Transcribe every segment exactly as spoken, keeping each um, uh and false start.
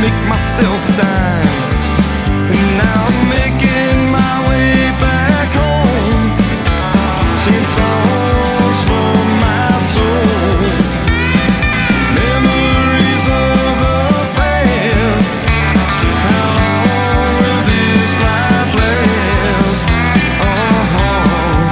make myself a dime. And now I'm making my way back home, singing songs from my soul. Memories of the past, how long will this life last? Uh-huh.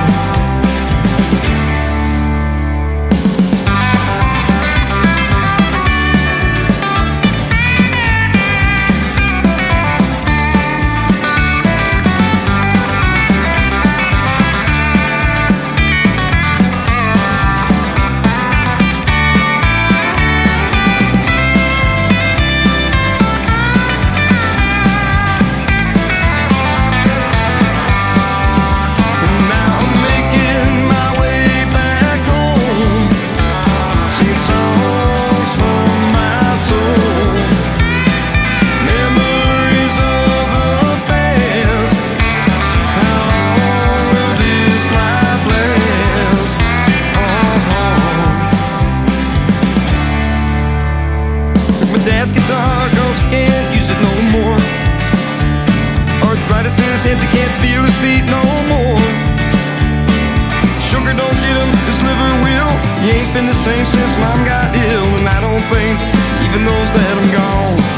Dad's guitar, cause he can't use it no more. Arthritis in his hands, he can't feel his feet no more. Sugar don't get him, his liver will. He ain't been the same since Mom got ill, and I don't think even those that I'm gone.